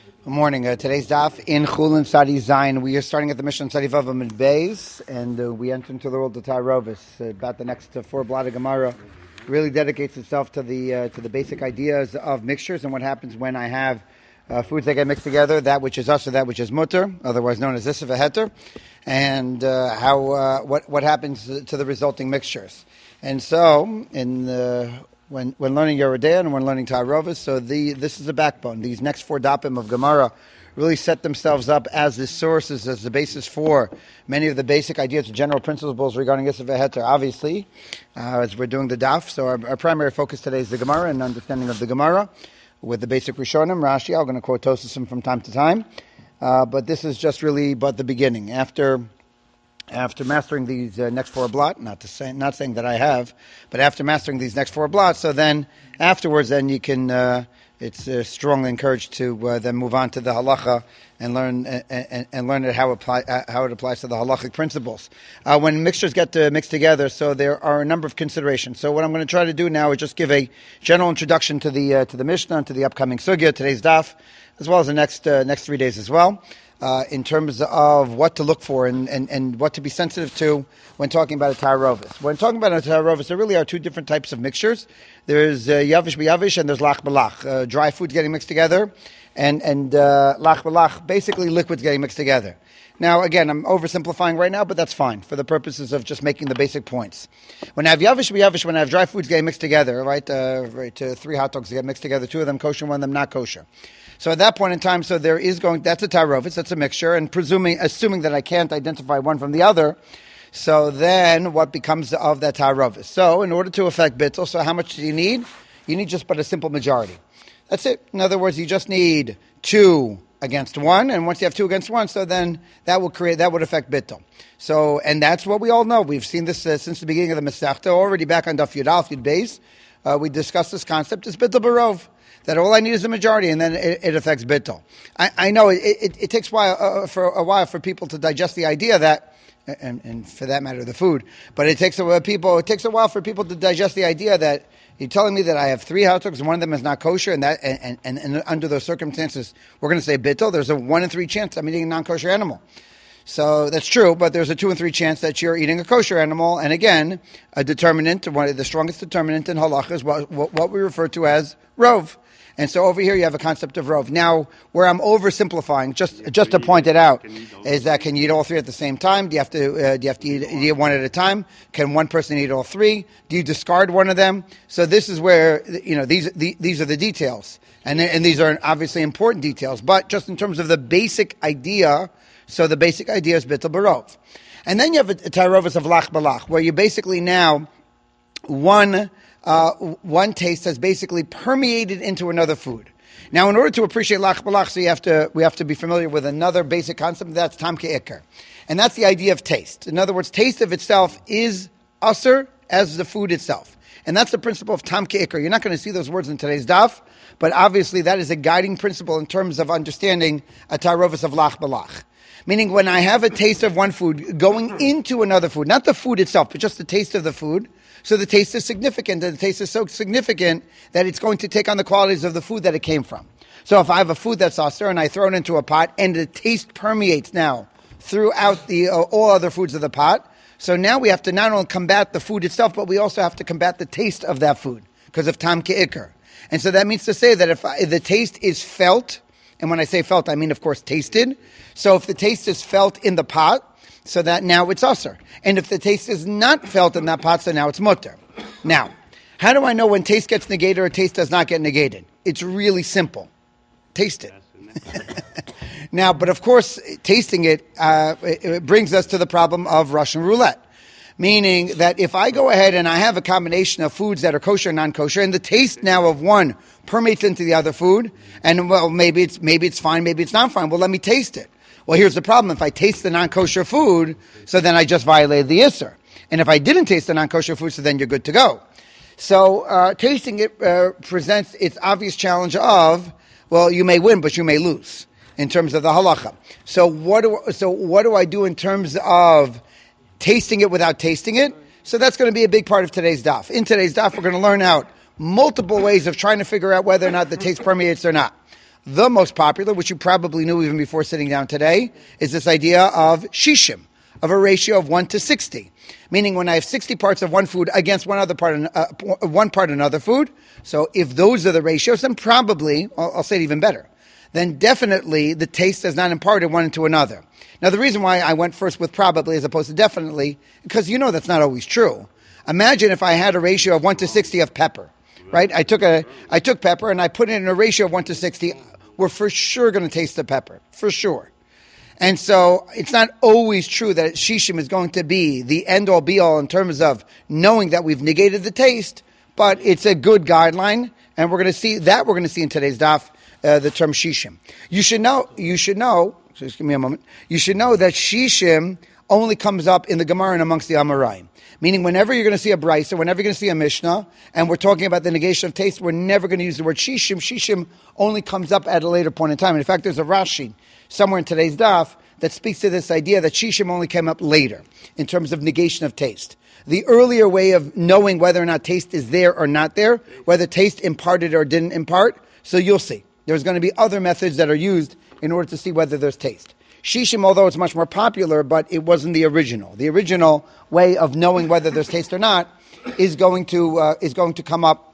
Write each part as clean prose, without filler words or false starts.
Good morning. Today's daf in Chulin Sadi Zayin. We are starting at the Mishnah Sadi Vav Amid Beis, and we enter into the world of Tarovis. About the next four blot of Gemara really dedicates itself to the basic ideas of mixtures and what happens when I have foods that get mixed together, that which is us or that which is mutter, otherwise known as isser v'heter, and what happens to the resulting mixtures. And so, when learning Yeridea and when learning Ta'arovas, so this is the backbone. These next four dapim of Gemara really set themselves up as the sources, as the basis for many of the basic ideas, general principles regarding Isser v'Heter. Obviously, as we're doing the daf, so our primary focus today is the Gemara and understanding of the Gemara with the basic Rishonim, Rashi. I'm going to quote Tosasim from time to time, but this is just really but the beginning. After mastering these next four blot, not saying that I have, but after mastering these next four blots, so then afterwards, then you can. It's strongly encouraged to then move on to the halacha and learn how it applies to the halachic principles. When mixtures get mixed together, so there are a number of considerations. So what I'm going to try to do now is just give a general introduction to the Mishnah and to the upcoming sugya, today's daf, as well as the next 3 days as well. In terms of what to look for and what to be sensitive to when talking about a ta'arovis. When talking about a ta'arovis, there really are two different types of mixtures. There's yavish b'yavish and there's lach b'lach. Dry foods getting mixed together and lach b'lach, basically liquids getting mixed together. Now, again, I'm oversimplifying right now, but that's fine for the purposes of just making the basic points. When I have yavish b'yavish, when I have dry foods getting mixed together, three hot dogs get mixed together, two of them kosher, one of them not kosher. So at that point in time, so that's a ta'arovis, that's a mixture, and assuming that I can't identify one from the other, so then what becomes of that ta'arovis? So in order to affect bittul, so how much do you need? You need just but a simple majority. That's it. In other words, you just need 2 against 1, and once you have 2 against 1, so then that would affect bittul. So, and that's what we all know. We've seen this since the beginning of the Masechta, already back on Daf Yud Aleph Yud Beis. We discussed this concept as bittul barov. That all I need is a majority, and then it affects bittul. I know it takes for a while for people to digest the idea that, and for that matter, the food. But it takes a while for people to digest the idea that you're telling me that I have 3 hot dogs, and one of them is not kosher, and under those circumstances, we're going to say bittul. There's a 1 in 3 chance I'm eating a non-kosher animal. So that's true, but there's a 2 in 3 chance that you're eating a kosher animal. And again, a determinant, one of the strongest determinant in halacha is what we refer to as rov. And so over here you have a concept of rov. Now, where I'm oversimplifying, just to point it out, is that can you eat all 3 at the same time? Do you have to eat one at a time? Can one person eat all 3? Do you discard one of them? So this is where these are the details, and these are obviously important details. But just in terms of the basic idea, so the basic idea is bittul barov, and then you have a ta'arovis of lach b'lach, where you basically now one taste has basically permeated into another food. Now, in order to appreciate lach b'lach, so we have to be familiar with another basic concept, that's tam ke'ikar. And that's the idea of taste. In other words, taste of itself is usser as the food itself. And that's the principle of tam ke'ikar. You're not going to see those words in today's daf, but obviously that is a guiding principle in terms of understanding a ta'arovis of lach b'lach. Meaning when I have a taste of one food going into another food, not the food itself, but just the taste of the food, so the taste is significant, and the taste is so significant that it's going to take on the qualities of the food that it came from. So if I have a food that's asur and I throw it into a pot, and the taste permeates now throughout the all other foods of the pot, so now we have to not only combat the food itself, but we also have to combat the taste of that food, because of tam ke'ikar. And so that means to say that if the taste is felt, and when I say felt, I mean, of course, tasted. So if the taste is felt in the pot, so that now it's usur. And if the taste is not felt in that pot, so now it's mutter. Now, how do I know when taste gets negated or taste does not get negated? It's really simple. Taste it. Now, but of course, tasting it brings us to the problem of Russian roulette. Meaning that if I go ahead and I have a combination of foods that are kosher and non-kosher, and the taste now of one permeates into the other food, and well, maybe it's fine, maybe it's not fine. Well, let me taste it. Well, here's the problem. If I taste the non-kosher food, so then I just violated the isser. And if I didn't taste the non-kosher food, so then you're good to go. So tasting it presents its obvious challenge of, well, you may win, but you may lose in terms of the halacha. So what do I do in terms of tasting it without tasting it? So that's going to be a big part of today's daf. In today's daf, we're going to learn out multiple ways of trying to figure out whether or not the taste permeates or not. The most popular, which you probably knew even before sitting down today, is this idea of shishim, of a ratio of 1 to 60. Meaning when I have 60 parts of one food against one part another food. So if those are the ratios, then probably, I'll say it even better, then definitely the taste is not imparted one into another. Now the reason why I went first with probably as opposed to definitely, because you know that's not always true. Imagine if I had a ratio of 1 to 60 of pepper, right? I took pepper and I put it in a ratio of 1 to 60. We're for sure going to taste the pepper, for sure. And so it's not always true that shishim is going to be the end-all be-all in terms of knowing that we've negated the taste, but it's a good guideline, and we're going to see in today's daf, the term shishim. You should know, just give me a moment, you should know that shishim only comes up in the Gemara and amongst the Amoraim. Meaning whenever you're going to see a brisa, whenever you're going to see a mishnah, and we're talking about the negation of taste, we're never going to use the word shishim. Shishim only comes up at a later point in time. And in fact, there's a Rashi somewhere in today's daf that speaks to this idea that shishim only came up later in terms of negation of taste. The earlier way of knowing whether or not taste is there or not there, whether taste imparted or didn't impart, so you'll see. There's going to be other methods that are used in order to see whether there's taste. Shishim, although it's much more popular, but it wasn't the original. The original way of knowing whether there's taste or not is going to come up.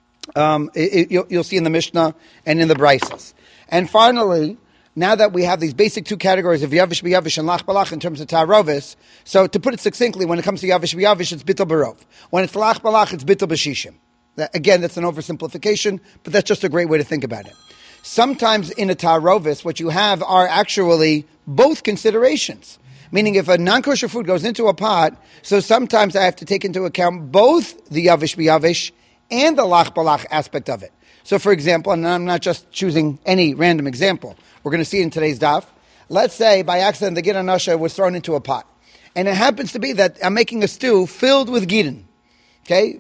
You'll see in the Mishnah and in the Brises. And finally, now that we have these basic two categories of Yavish B'Yavish and Lach B'Lach in terms of Ta'arovis, so to put it succinctly, when it comes to Yavish B'Yavish, it's Bittul B'Rov. When it's Lach B'Lach, it's Bittul B'Shishim. Again, that's an oversimplification, but that's just a great way to think about it. Sometimes in a Ta'arovis, what you have are actually both considerations. Meaning if a non-kosher food goes into a pot, so sometimes I have to take into account both the Yavish B'Yavish and the Lach B'Lach aspect of it. So for example, and I'm not just choosing any random example, we're going to see it in today's daf. Let's say by accident the Gidon Asha was thrown into a pot. And it happens to be that I'm making a stew filled with Gidon. Okay?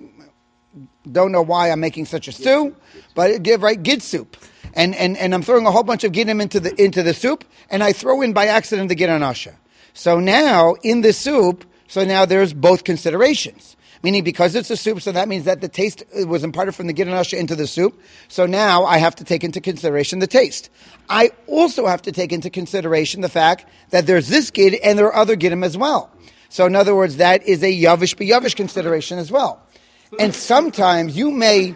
Don't know why I'm making such a stew, but Gid soup. And I'm throwing a whole bunch of Gidon into the soup, and I throw in by accident the Gidon Asha. So now, in the soup, now there's both considerations. Meaning because it's a soup, so that means that the taste was imparted from the Gidon Asha into the soup. So now I have to take into consideration the taste. I also have to take into consideration the fact that there's this Gid and there are other Gidim as well. So in other words, that is a Yavish B'Yavish consideration as well. And sometimes you may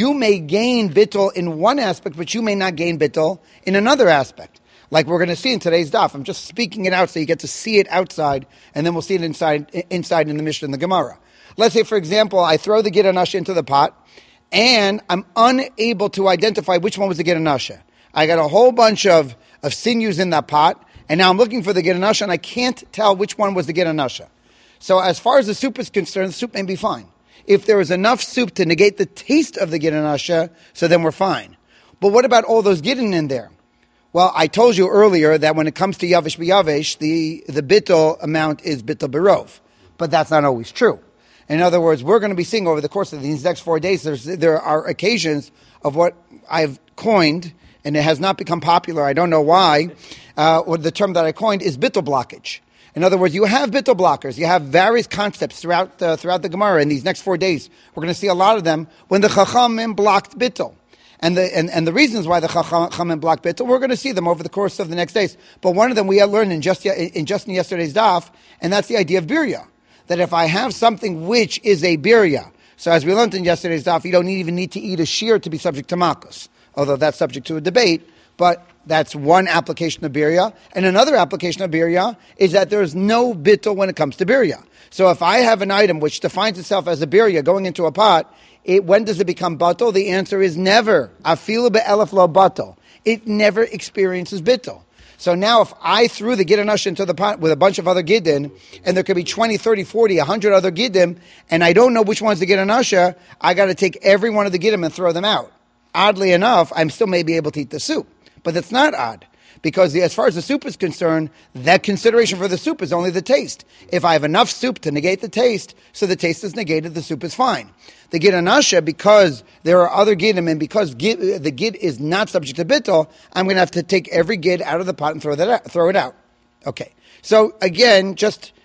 gain bittul in one aspect, but you may not gain bittul in another aspect. Like we're going to see in today's daf. I'm just speaking it out so you get to see it outside, and then we'll see it inside in the Mishnah and the Gemara. Let's say, for example, I throw the Gidon Asha into the pot, and I'm unable to identify which one was the Gidon Asha. I got a whole bunch of sinews in that pot, and now I'm looking for the Gidon Asha, and I can't tell which one was the Gidon Asha. So as far as the soup is concerned, the soup may be fine. If there is enough soup to negate the taste of the Gidon Asha, so then we're fine. But what about all those Gidon in there? Well, I told you earlier that when it comes to Yavish B'Yavish, the bittul amount is Bittul B'Rov. But that's not always true. In other words, we're going to be seeing over the course of these next 4 days, there are occasions of what I've coined, and it has not become popular, I don't know why, or the term that I coined is bittul blockage. In other words, you have bittul blockers. You have various concepts throughout the Gemara. In these next 4 days, we're going to see a lot of them when the Chachamim blocked bittul. And the reasons why the Chachamim blocked bittul, we're going to see them over the course of the next days. But one of them we had learned in yesterday's daf, and that's the idea of birya. That if I have something which is a birya, so as we learned in yesterday's daf, you don't even need to eat a shear to be subject to malchus, although that's subject to a debate, but that's one application of birya. And another application of birya is that there's no bittul when it comes to birya. So if I have an item which defines itself as a birya going into a pot, when does it become batul? The answer is never. Afilu be'elef lo batul. It never experiences bittul. So now if I threw the Gidon Asha into the pot with a bunch of other Gidin, and there could be 20, 30, 40, 100 other Gidim, and I don't know which one's the Gidon Asha, I got to take every one of the Gidim and throw them out. Oddly enough, I'm still may be able to eat the soup. But that's not odd. Because as far as the soup is concerned, that consideration for the soup is only the taste. If I have enough soup to negate the taste, so the taste is negated, the soup is fine. The Gidon Asha, because there are other Gidim, and because the Gid is not subject to bittul, I'm going to have to take every Gid out of the pot and throw it out. Okay. So again, just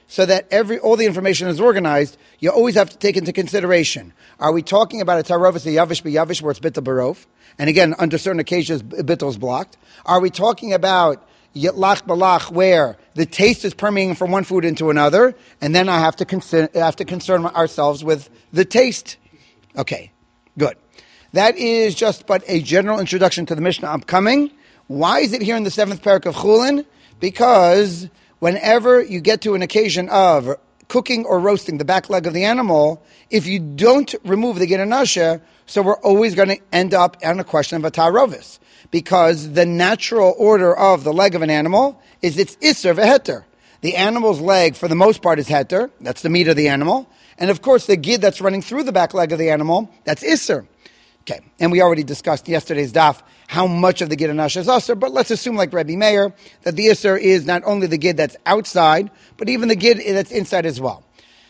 so that all the information is organized, you always have to take into consideration, are we talking about a tarovis, a yavish b'yavish, where it's bittul barov? And again, under certain occasions, bittul is blocked. Are we talking about yitlach balach, where the taste is permeating from one food into another, and then I have to concern ourselves with the taste? Okay, good. That is just but a general introduction to the Mishnah upcoming. Why is it here in the 7th parak of Chulin? Because whenever you get to an occasion of cooking or roasting the back leg of the animal, if you don't remove the gid anasha, so we're always going to end up on a question of a tarovis, because the natural order of the leg of an animal is it's isser v'heter. The animal's leg, for the most part, is heter. That's the meat of the animal. And of course, the gid that's running through the back leg of the animal, that's isser. Okay, and we already discussed yesterday's daf how much of the gid anasha is usher, but let's assume, like Rebbe Meir, that the isser is not only the gid that's outside, but even the gid that's inside as well.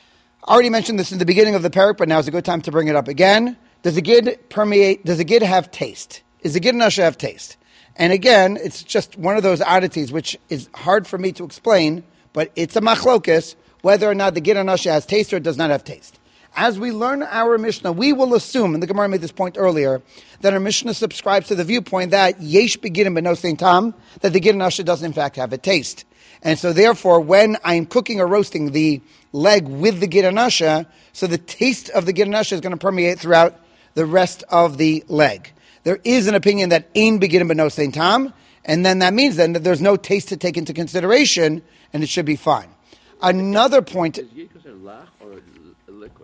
I already mentioned this in the beginning of the parak, but now is a good time to bring it up again. Does the gid permeate? Does the gid have taste? Is the gid anasha have taste? And again, it's just one of those oddities which is hard for me to explain, but it's a machlokus whether or not the gid anasha has taste or it does not have taste. As we learn our Mishnah, we will assume, and the Gemara made this point earlier, that our Mishnah subscribes to the viewpoint that yesh beginim b'no sein tam, that the gid anasha does in fact have a taste. And so therefore, when I'm cooking or roasting the leg with the gid anasha, so the taste of the gid anasha is going to permeate throughout the rest of the leg. There is an opinion that ein beginim b'no sein tam, and then that means then that there's no taste to take into consideration, and it should be fine. Another point. Is gid considered lach or liquid?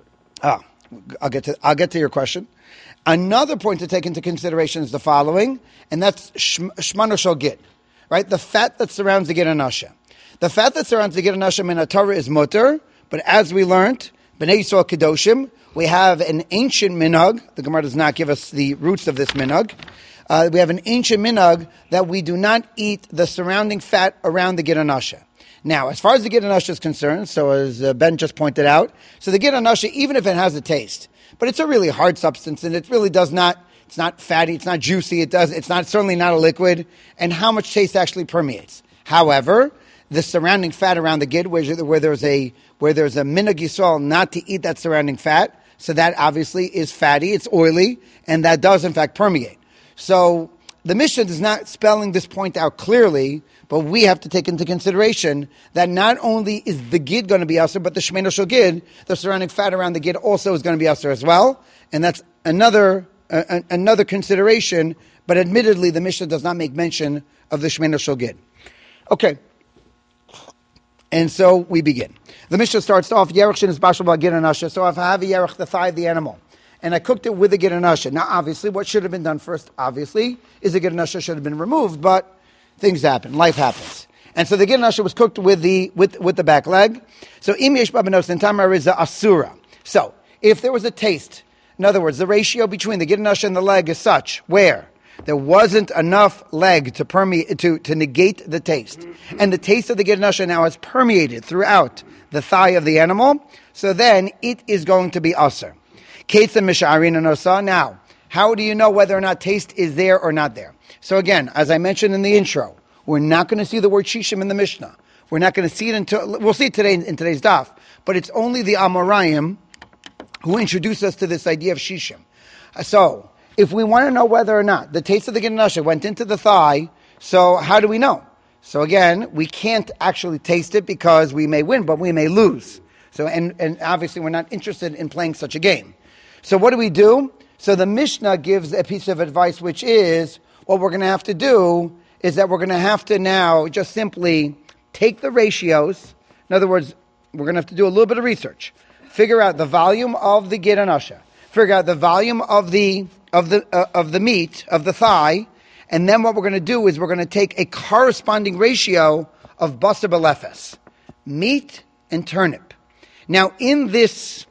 I'll get to your question. Another point to take into consideration is the following, and that's shmano shel gid, right? The fat that surrounds the gid anasha. The fat that surrounds the gid anasha min haTorah is mutter, but as we learned, b'nei Yisrael kedoshim, we have an ancient minhag. The Gemara does not give us the roots of this minhag. We have an ancient minhag that we do not eat the surrounding fat around the gid anasha. Now, as far as the gid anasha is concerned, so as Ben just pointed out, so the gid anasha, even if it has a taste, but it's a really hard substance, and it really does not, it's not fatty, it's not juicy, it's not certainly not a liquid, and how much taste actually permeates. However, the surrounding fat around the gid, where there's a minhag Yisrael not to eat that surrounding fat, so that obviously is fatty, it's oily, and that does in fact permeate. So the Mishnah is not spelling this point out clearly, but we have to take into consideration that not only is the gid going to be aser, but the shmeno shel gid, the surrounding fat around the gid, also is going to be aser as well, and that's another consideration. But admittedly, the Mishnah does not make mention of the shmeno shel gid. Okay, and so we begin. The Mishnah starts off yerech shen is bashal b'gid anasha. So if I have a yerech, the thigh of the animal, and I cooked it with the gid anasha. Now, obviously, what should have been done first, obviously, is the gid anasha should have been removed, but things happen. Life happens. And so the gid anasha was cooked with the back leg. So im yesh ba b'no sein tam is a asura. So if there was a taste, in other words, the ratio between the gid anasha and the leg is such where there wasn't enough leg to permeate to negate the taste, and the taste of the gid anasha now has permeated throughout the thigh of the animal, so then it is going to be aser. Now, how do you know whether or not taste is there or not there? So again, as I mentioned in the intro, we're not going to see the word shishim in the Mishnah. We're not going to see it until, we'll see it today in today's daf, but it's only the Amoraim who introduced us to this idea of shishim. So, if we want to know whether or not the taste of the gid anasha went into the thigh, so how do we know? So again, we can't actually taste it because we may win, but we may lose. So, and obviously we're not interested in playing such a game. So what do we do? So the Mishnah gives a piece of advice, which is, what we're going to have to do is that we're going to have to now just simply take the ratios. In other words, we're going to have to do a little bit of research. Figure out the volume of the gid anasha. Figure out the volume of the meat, of the thigh. And then what we're going to do is we're going to take a corresponding ratio of basar b'lefes, meat and turnip. Now, in this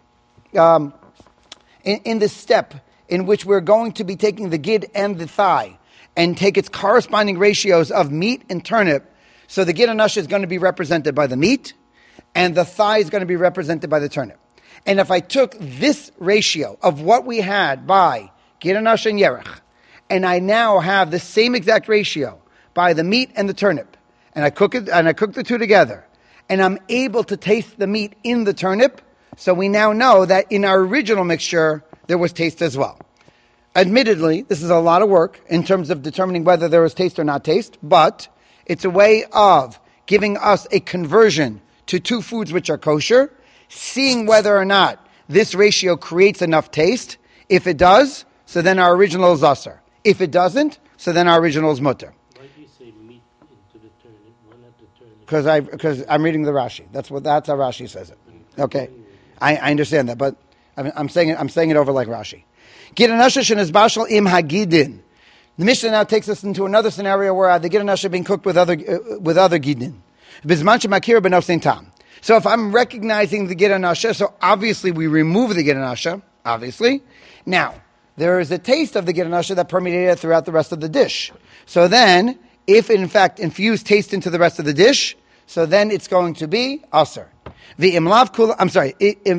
in this step in which we're going to be taking the gid and the thigh and take its corresponding ratios of meat and turnip, so the gid anasha is going to be represented by the meat and the thigh is going to be represented by the turnip. And if I took this ratio of what we had by gid anasha and yerech, and I now have the same exact ratio by the meat and the turnip, and I cook the two together, and I'm able to taste the meat in the turnip, so we now know that in our original mixture, there was taste as well. Admittedly, this is a lot of work in terms of determining whether there was taste or not taste, but it's a way of giving us a conversion to two foods which are kosher, seeing whether or not this ratio creates enough taste. If it does, so then our original is asur. If it doesn't, so then our original is mutter. Why do you say meat into the turnip? Why not the turnip? Because I'm reading the Rashi. That's how Rashi says it. Okay, I understand that, but I'm saying it over like Rashi. Gidon asher shenizbashal im hagidin. The Mishnah now takes us into another scenario where the gidon asher being cooked with other gidin. Bizman shemakir b'nofsein tam. So if I'm recognizing the gidon asher, so obviously we remove the gidon asher. Obviously, now there is a taste of the gidon asher that permeated throughout the rest of the dish. So then, if it in fact infused taste into the rest of the dish, so then it's going to be asur. V'imlav kula. I'm sorry.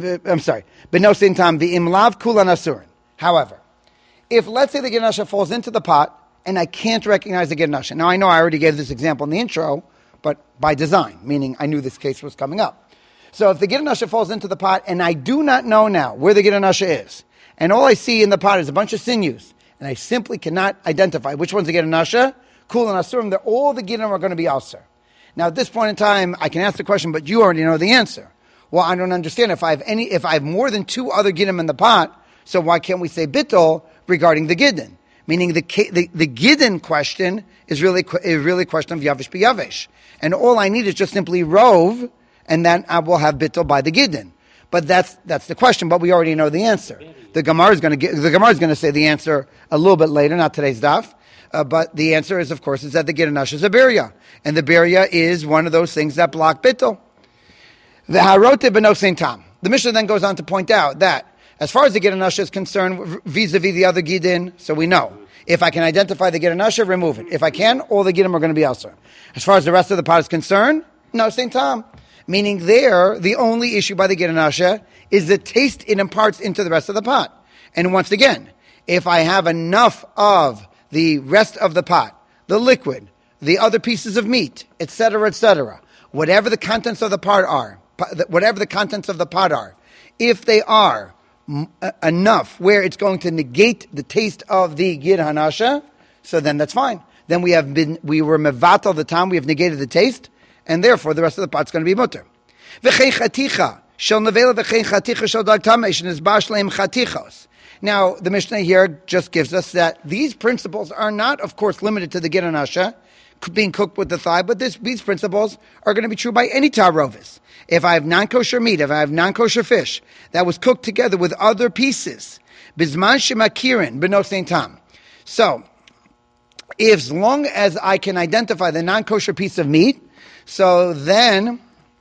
B'nofsein tam v'imlav kulan asurin. However, if let's say the gidon asher falls into the pot and I can't recognize the gidon asher. Now I know I already gave this example in the intro, but by design, meaning I knew this case was coming up. So if the gidon asher falls into the pot and I do not know now where the gidon asher is, and all I see in the pot is a bunch of sinews, and I simply cannot identify which one's the gidon asher, kul and asurim, all the gidon are going to be asur. Now at this point in time, I can ask the question, but you already know the answer. Well, I don't understand. If I have more than two other gidon in the pot, so why can't we say bittul regarding the gidon? Meaning the gidon question is really a question of yavish b'yavish. And all I need is just simply rove, and then I will have bittul by the gidon. But that's the question, but we already know the answer. The Gemara is going to say the answer a little bit later, not today's daf. But the answer is, of course, is that the gidon asher is a birya. And the birya is one of those things that block bittul. The harote b'nofsein tam. The Mishnah then goes on to point out that as far as the gidon asher is concerned, vis-a-vis the other gidin, so we know. If I can identify the gidon asher, remove it. If I can, all the gidim are going to be asur. As far as the rest of the pot is concerned, no, same time. Meaning there, the only issue by the gidon asher is the taste it imparts into the rest of the pot. And once again, if I have enough of the rest of the pot, the liquid, the other pieces of meat, etc., whatever the contents of the pot are, if they are enough where it's going to negate the taste of the gidon asher, so then that's fine. Then we were mevatel the time, we have negated the taste, and therefore the rest of the pot's going to be mutter. Now, the Mishnah here just gives us that these principles are not, of course, limited to the gidon asher being cooked with the thigh, but these principles are going to be true by any tarovis. If I have non-kosher meat, if I have non-kosher fish that was cooked together with other pieces, bizman shemakirin b'nofsein tam. So, as long as I can identify the non-kosher piece of meat, so then,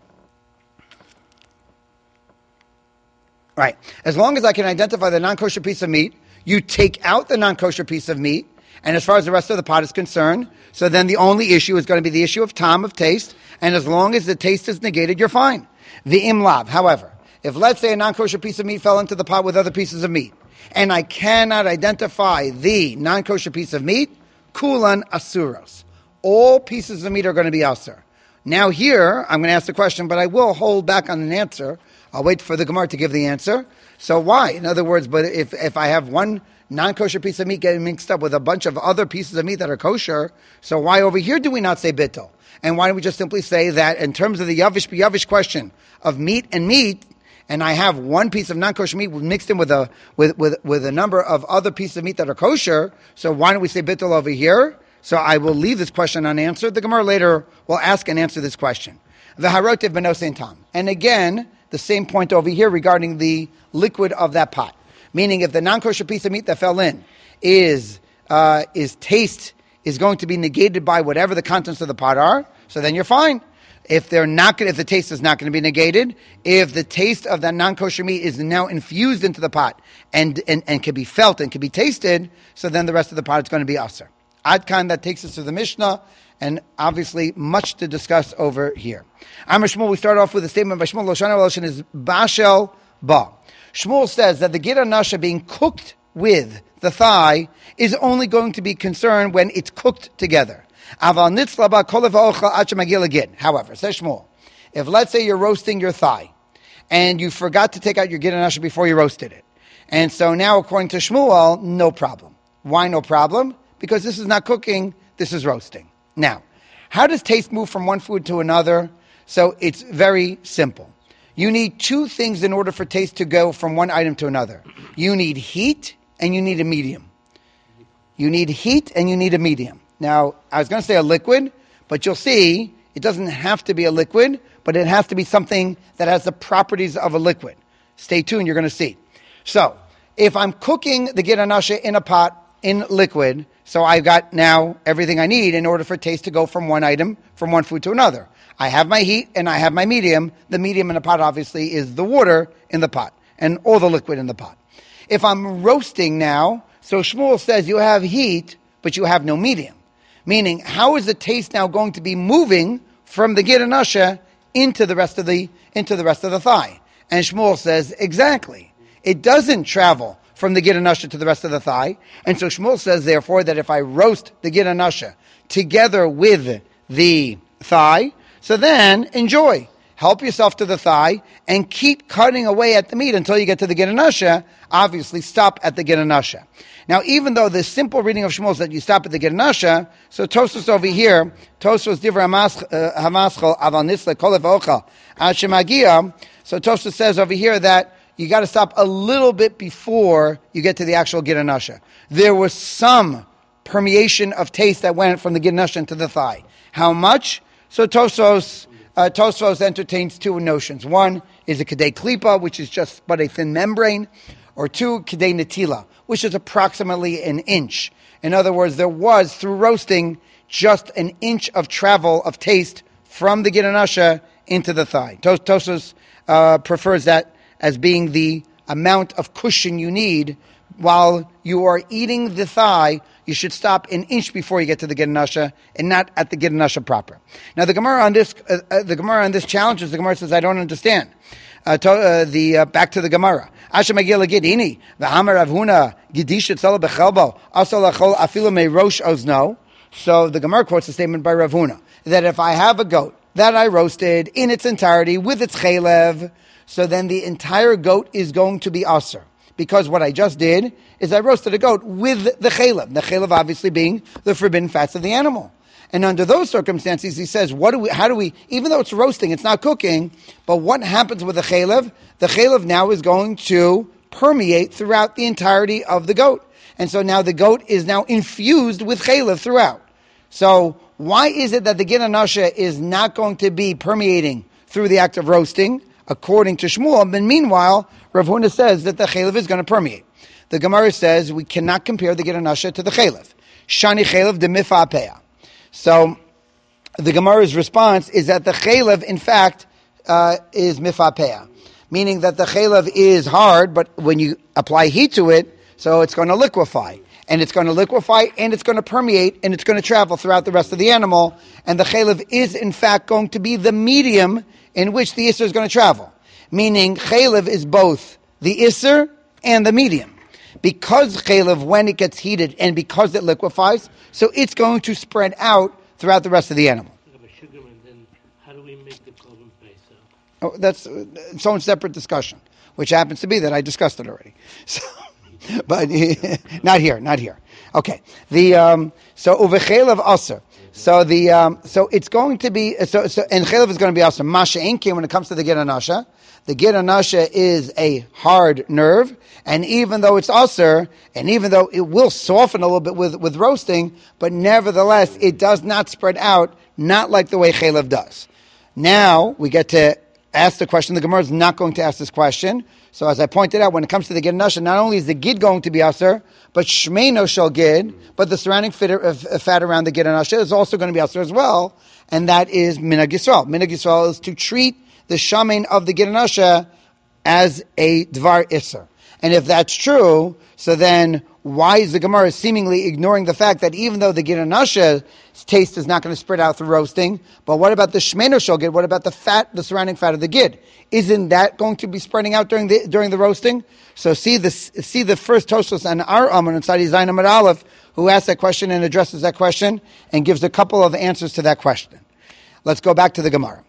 right, as long as I can identify the non-kosher piece of meat, you take out the non-kosher piece of meat, and as far as the rest of the pot is concerned, so then the only issue is going to be the issue of tam, of taste, and as long as the taste is negated, you're fine. The imlav, however, if let's say a non-kosher piece of meat fell into the pot with other pieces of meat, and I cannot identify the non-kosher piece of meat, kulan asuros. All pieces of meat are going to be asur. Now here, I'm going to ask the question, but I will hold back on an answer. I'll wait for the Gemara to give the answer. So why? In other words, but if I have one non-kosher piece of meat getting mixed up with a bunch of other pieces of meat that are kosher, so why over here do we not say bittul? And why don't we just simply say that in terms of the yavish b'yavish question of meat, and I have one piece of non-kosher meat mixed in with a number of other pieces of meat that are kosher, so why don't we say bittul over here? So I will leave this question unanswered. The Gemara later will ask and answer this question. V'harotiv b'nofsein tam. And again, the same point over here regarding the liquid of that pot. Meaning if the non-kosher piece of meat that fell in is taste is going to be negated by whatever the contents of the pot are, so then you're fine. If the taste is not going to be negated, if the taste of that non-kosher meat is now infused into the pot and can be felt and can be tasted, so then the rest of the pot is going to be asur. Adkan, that takes us to the Mishnah, and obviously much to discuss over here. Amar Shmuel, we start off with a statement by Shmuel, Loshana Loshan is Bashel Ba. Shmuel says that the gidon asher being cooked with the thigh is only going to be concerned when it's cooked together. However, says Shmuel, if let's say you're roasting your thigh, and you forgot to take out your Gid Anasha before you roasted it, and so now according to Shmuel, no problem. Why no problem? Because this is not cooking, this is roasting. Now, how does taste move from one food to another? So it's very simple. You need two things in order for taste to go from one item to another. You need heat and you need a medium. You need heat and you need a medium. Now, I was going to say a liquid, but you'll see it doesn't have to be a liquid, but it has to be something that has the properties of a liquid. Stay tuned, you're going to see. So, if I'm cooking the Gid Anasha in a pot in liquid, so I've got now everything I need in order for taste to go from one item, from one food to another. I have my heat and I have my medium. The medium in the pot obviously is the water in the pot and all the liquid in the pot. If I'm roasting now, so Shmuel says you have heat, but you have no medium. Meaning, how is the taste now going to be moving from the Gid Anasha into the rest of the thigh? And Shmuel says, exactly. It doesn't travel from the Gid Anasha to the rest of the thigh. And so Shmuel says, therefore, that if I roast the Gid Anasha together with the thigh, so then enjoy. Help yourself to the thigh and keep cutting away at the meat until you get to the Gid Anasha. Obviously, stop at the Gid Anasha. Now, even though the simple reading of Shmuel is that you stop at the Gid Anasha, so Tosfos over here, Tosfos Divrei Hamaschal Aval Nisla Kol Levocha Ad Shemagia. So Tosfos says over here that you got to stop a little bit before you get to the actual Gid Anasha. There was some permeation of taste that went from the Gid Anasha into the thigh. How much? So Tosfos entertains two notions. One is a Kedei Klipa, which is just but a thin membrane, or two, Kedei Netila, which is approximately an inch. In other words, there was, through roasting, just an inch of travel of taste from the Gid Anasha into the thigh. Tosfos prefers that as being the amount of cushion you need while you are eating the thigh. You should stop an inch before you get to the Gid Anasha and not at the Gid Anasha proper. Now the Gemara on this challenges. The Gemara says, I don't understand. Back to the Gemara. Asher Magila Gidini, the Hamar Avhuna Gidisha Tzala Bechelbo Asalachol Afilo Me Rosh Ozno. So the Gemara quotes a statement by Rav Huna that if I have a goat that I roasted in its entirety with its chaylev, so then the entire goat is going to be aser. Because what I just did is I roasted a goat with the chaylev. The chaylev obviously being the forbidden fats of the animal. And under those circumstances, he says, how do we, even though it's roasting, it's not cooking, but what happens with the chaylev? The chaylev now is going to permeate throughout the entirety of the goat. And so now the goat is now infused with chaylev throughout. So why is it that the Gid Anasha is not going to be permeating through the act of roasting, according to Shmuel? But meanwhile, Rav Huna says that the chaylev is going to permeate. The Gemara says we cannot compare the Gid Anasha to the chaylev. Shani chaylev de mifa. So the Gemara's response is that the chaylev, in fact, is mifapeah, meaning that the chaylev is hard, but when you apply heat to it, so it's going to liquefy. And it's going to liquefy, and it's going to permeate, and it's going to travel throughout the rest of the animal. And the chaylev is, in fact, going to be the medium in which the isser is going to travel. Meaning, chaylev is both the isser and the medium. Because chaylev, when it gets heated and because it liquefies, so it's going to spread out throughout the rest of the animal. Sugar, and then how do we make the korban pesach? Oh, that's its own separate discussion, which happens to be that I discussed it already. So, but not here. Okay. So uvechaylev aser. So it's going to be and chaylev is going to be aser. Masha enkim when it comes to the Gid Anasha. The Gid Anasha is a hard nerve, and even though it's aser, and even though it will soften a little bit with roasting, but nevertheless it does not spread out, not like the way chaylev does. Now we get to ask the question. The Gemara is not going to ask this question. So as I pointed out, when it comes to the Gid Anasha, not only is the Gid going to be aser, but shmeino shel Gid, but the surrounding fat around the Gid Anasha is also going to be aser as well, and that is minhag Yisrael. Minhag Yisrael is to treat the shamein of the Gid Anasha as a dvar isser. And if that's true, so then why is the Gemara seemingly ignoring the fact that even though the Gid Anasha's taste is not going to spread out through roasting, but what about the shmeino shel Gid? What about the fat, the surrounding fat of the Gid? Isn't that going to be spreading out during the roasting? So see the first Tosfos and our Amon inside Zayin Amud Aleph, who asks that question and addresses that question and gives a couple of answers to that question. Let's go back to the Gemara.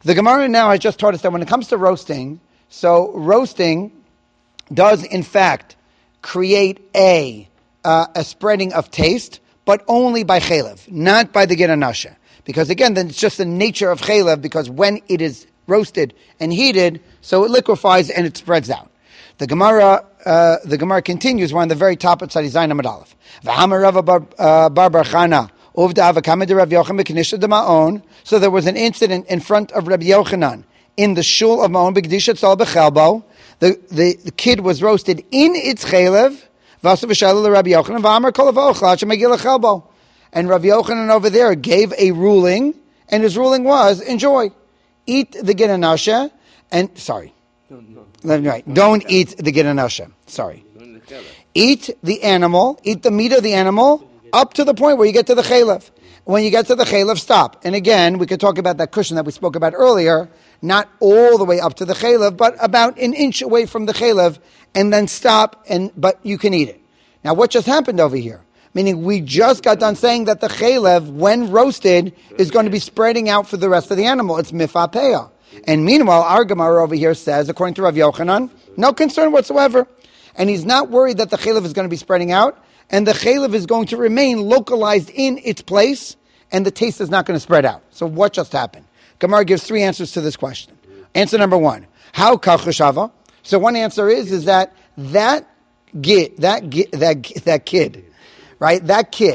The Gemara now has just taught us that when it comes to roasting, so roasting does in fact create a spreading of taste, but only by chalev, not by the Giranasha. Because again, then it's just the nature of chalev, because when it is roasted and heated, so it liquefies and it spreads out. The Gemara continues. We're on the very top of Tzadi Zayin Amud Aleph. V'hamar Rava bar Chana uvda avakama de Rav Yochanan b'knisha de Ma'on. So there was an incident in front of Rabbi Yochanan in the shul of Ma'on b'kedisha tzal b'chelbo. The kid was roasted in its chalev. V'asav v'shaila Rabbi Yochanan v'amar kol avochat shemagil chelbo. And Rabbi Yochanan over there gave a ruling, and his ruling was, enjoy. Eat the Giranasha, and, sorry. Right. Don't eat the Giranasha. Sorry. Eat the animal, eat the meat of the animal, up to the point where you get to the chalev. When you get to the chalev, stop. And again, we could talk about that cushion that we spoke about earlier, not all the way up to the chalev, but about an inch away from the chalev, and then stop, but you can eat it. Now, what just happened over here? Meaning we just got done saying that the chalev, when roasted, is going to be spreading out for the rest of the animal. It's mifapeah. And meanwhile, our Gemara over here says, according to Rav Yochanan, no concern whatsoever. And he's not worried that the chalev is going to be spreading out, and the chalev is going to remain localized in its place, and the taste is not going to spread out. So what just happened? Gemara gives three answers to this question. Answer number one, how kach chashava? So one answer is that kid, right?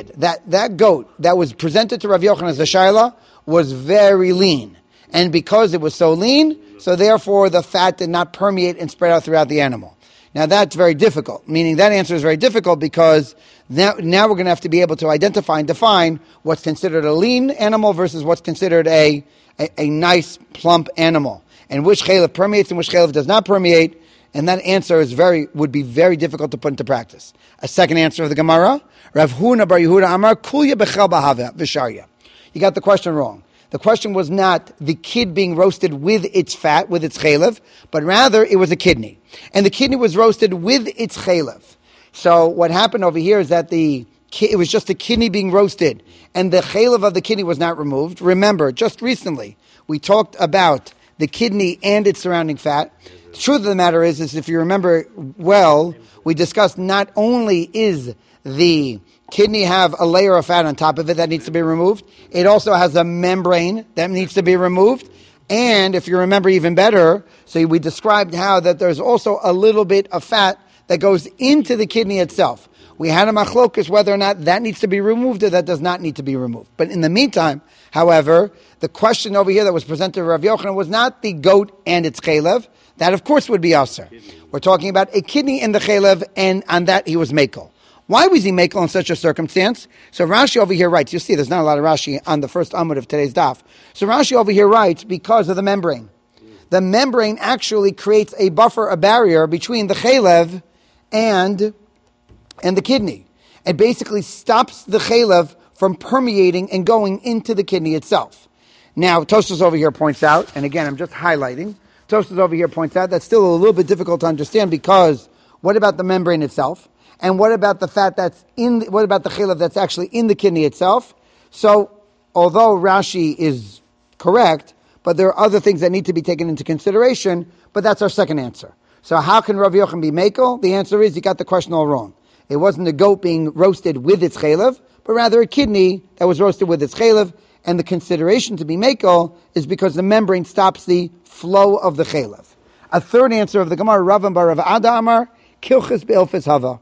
That goat that was presented to Rav Yochanan as a shayla was very lean. And because it was so lean, so therefore the fat did not permeate and spread out throughout the animal. Now that's very difficult, meaning that answer is very difficult because now we're going to have to be able to identify and define what's considered a lean animal versus what's considered a nice, plump animal. And which chalev permeates and which chalev does not permeate. And that answer would be very difficult to put into practice. A second answer of the Gemara, Rav Huna bar Yehuda Amar Kulya bechel b'hava v'sharya. You got the question wrong. The question was not the kid being roasted with its fat, with its chalev, but rather it was a kidney. And the kidney was roasted with its chalev. So what happened over here is that it was just the kidney being roasted, and the chalev of the kidney was not removed. Remember, just recently, we talked about the kidney and its surrounding fat. The truth of the matter is if you remember well, we discussed not only is the kidney have a layer of fat on top of it that needs to be removed, it also has a membrane that needs to be removed. And if you remember even better, so we described how that there's also a little bit of fat that goes into the kidney itself. We had a machlokus whether or not that needs to be removed or that does not need to be removed. But in the meantime, however, the question over here that was presented to Rav Yochanan was not the goat and its chalev. That of course would be aser. We're talking about a kidney in the chalev, and on that he was mekel. Why was he mekel in such a circumstance? So Rashi over here writes, you see there's not a lot of Rashi on the first Amud of today's daf. So Rashi over here writes, because of the membrane. The membrane actually creates a buffer, a barrier between the chalev and the kidney. It basically stops the chalev from permeating and going into the kidney itself. Now, Tosfos over here points out, and again I'm just highlighting, Tosfos over here points out that's still a little bit difficult to understand because what about the membrane itself? And what about the fat what about the chalev that's actually in the kidney itself? So, although Rashi is correct, but there are other things that need to be taken into consideration, but that's our second answer. So how can Rav Yochanan be mekel? The answer is you got the question all wrong. It wasn't a goat being roasted with its chalev, but rather a kidney that was roasted with its chalev, and the consideration to be mekel is because the membrane stops the flow of the chalev. A third answer of the Gemara, Rav bar Rav Ada Amar, Kilchis be'ilfis hava.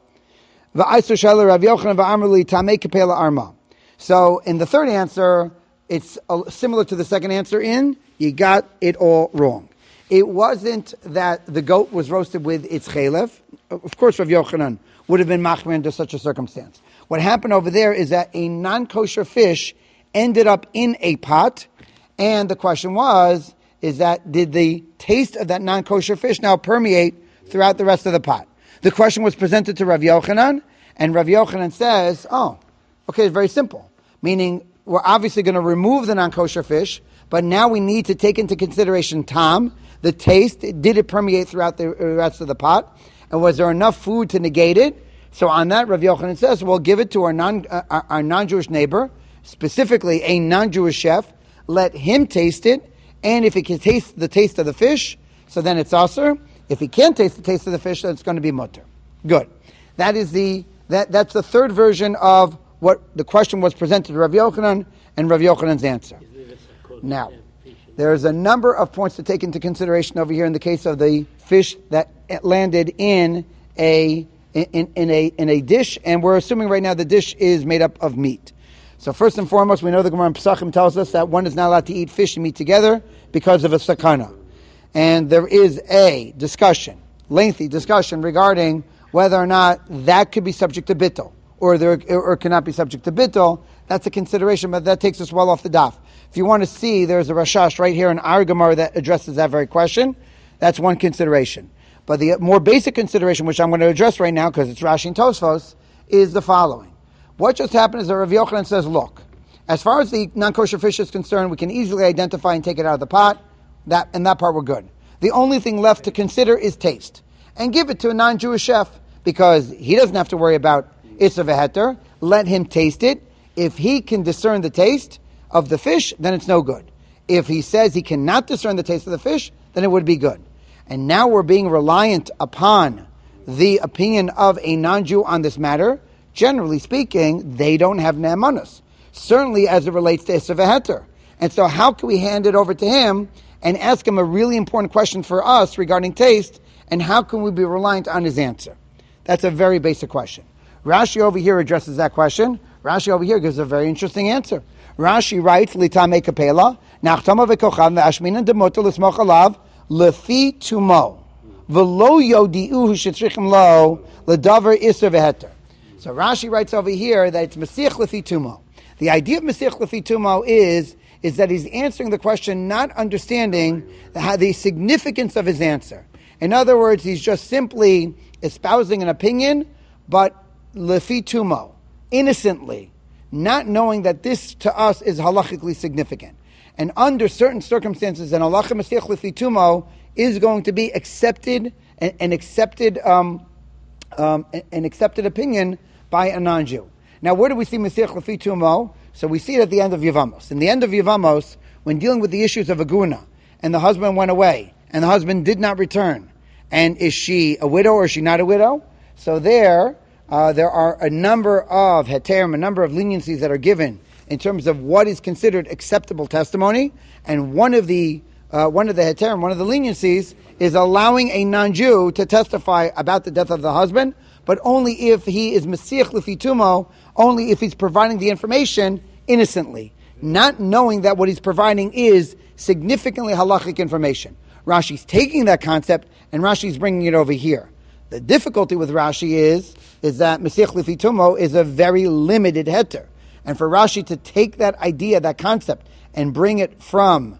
So in the third answer, it's similar to the second answer you got it all wrong. It wasn't that the goat was roasted with its chalev. Of course, Rav Yochanan would have been machmir under such a circumstance. What happened over there is that a non-kosher fish ended up in a pot, and the question is that did the taste of that non-kosher fish now permeate throughout the rest of the pot? The question was presented to Rav Yochanan, and Rav Yochanan says, okay, it's very simple. Meaning, we're obviously going to remove the non-kosher fish, but now we need to take into consideration the taste. Did it permeate throughout the rest of the pot? And was there enough food to negate it? So on that, Rav Yochanan says, we'll give it to our non-Jewish neighbor, specifically a non-Jewish chef, let him taste it, and if he can taste the taste of the fish, so then it's aser. If he can't taste the taste of the fish, then it's going to be mutter. Good. That's the third version of what the question was presented to Rav Yochanan and Rav Yochanan's answer. Now, there's a number of points to take into consideration over here in the case of the fish that landed in a dish, and we're assuming right now the dish is made up of meat. So first and foremost, we know the Gemara in Pesachim tells us that one is not allowed to eat fish and meat together because of a sakana. And there is a discussion, lengthy discussion, regarding whether or not that could be subject to bittul, or cannot be subject to bittul. That's a consideration, but that takes us well off the daf. If you want to see, there's a Rashash right here in our Gemara that addresses that very question. That's one consideration. But the more basic consideration, which I'm going to address right now because it's Rashi and Tosfos, is the following. What just happened is that Rav Yochanan says, look, as far as the non-kosher fish is concerned, we can easily identify and take it out of the pot. That part we're good. The only thing left to consider is taste. And give it to a non-Jewish chef because he doesn't have to worry about Isser v'heter. Let him taste it. If he can discern the taste of the fish, then it's no good. If he says he cannot discern the taste of the fish, then it would be good. And now we're being reliant upon the opinion of a non-Jew on this matter. Generally speaking, they don't have ne'emanus, certainly as it relates to Isser v'heter. And so how can we hand it over to him and ask him a really important question for us regarding taste, and how can we be reliant on his answer? That's a very basic question. Rashi over here addresses that question. Rashi over here gives a very interesting answer. Rashi writes, Litame kapela, nachtama v'kochav ve'ashminan demoto l'smoch alav, lefi tumo, v'lo yodi'u shetrichim lo, l'davar Isser v'heter. So Rashi writes over here that it's Mesiach lefi tumo. The idea of Mesiach lefi tumo is that he's answering the question not understanding the significance of his answer. In other words, he's just simply espousing an opinion, but lefi tumo, innocently, not knowing that this to us is halachically significant. And under certain circumstances, an halacha Mesiach lefi tumo is going to be accepted, an accepted opinion by a non-Jew. Now, where do we see Mesiach lefi tumo? So we see it at the end of Yevamos. In the end of Yevamos, when dealing with the issues of Aguna, and the husband went away, and the husband did not return, and is she a widow or is she not a widow? So there are a number of heterim, a number of leniencies that are given in terms of what is considered acceptable testimony, and one of the heterim, one of the leniencies, is allowing a non-Jew to testify about the death of the husband, but only if he is Mesiach lefi tumo, only if he's providing the information innocently, not knowing that what he's providing is significantly halachic information. Rashi's taking that concept and Rashi's bringing it over here. The difficulty with Rashi is that Mesiach lefi tumo is a very limited heter, and for Rashi to take that idea, that concept, and bring it from